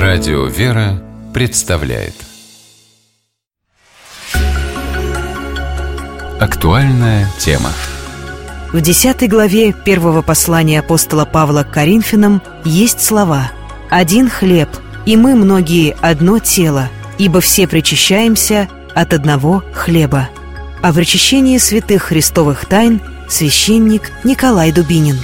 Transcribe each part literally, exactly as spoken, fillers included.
Радио «Вера» представляет актуальная тема. В десятой главе первого послания апостола Павла к Коринфянам есть слова: «Один хлеб, и мы многие одно тело, ибо все причащаемся от одного хлеба». О причащении святых христовых тайн священник Николай Дубинин.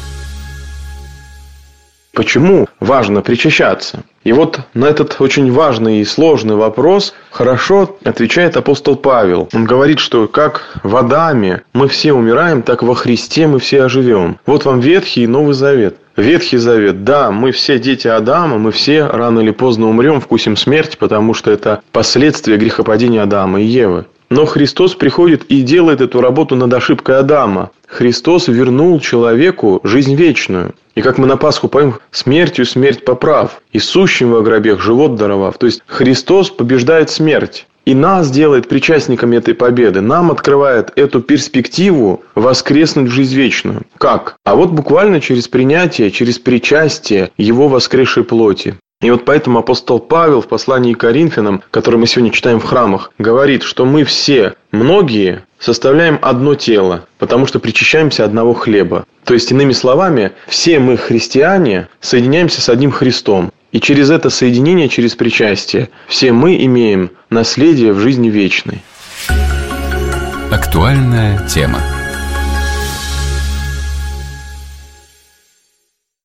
Почему важно причащаться? И вот на этот очень важный и сложный вопрос хорошо отвечает апостол Павел. Он говорит, что как в Адаме мы все умираем, так во Христе мы все оживем. Вот вам Ветхий и Новый Завет. Ветхий Завет, да, мы все дети Адама, мы все рано или поздно умрем, вкусим смерть, потому что это последствия грехопадения Адама и Евы. Но Христос приходит и делает эту работу над ошибкой Адама. Христос вернул человеку жизнь вечную. И как мы на Пасху поем: «Смертью смерть поправ, и сущим во гробех живот даровав». То есть Христос побеждает смерть. И нас делает причастниками этой победы. Нам открывает эту перспективу воскреснуть в жизнь вечную. Как? А вот буквально через принятие, через причастие Его воскресшей плоти. И вот поэтому апостол Павел в послании к Коринфянам, которое мы сегодня читаем в храмах, говорит, что мы все, многие, составляем одно тело, потому что причащаемся одного хлеба. То есть, иными словами, все мы, христиане, соединяемся с одним Христом. И через это соединение, через причастие, все мы имеем наследие в жизни вечной. Актуальная тема.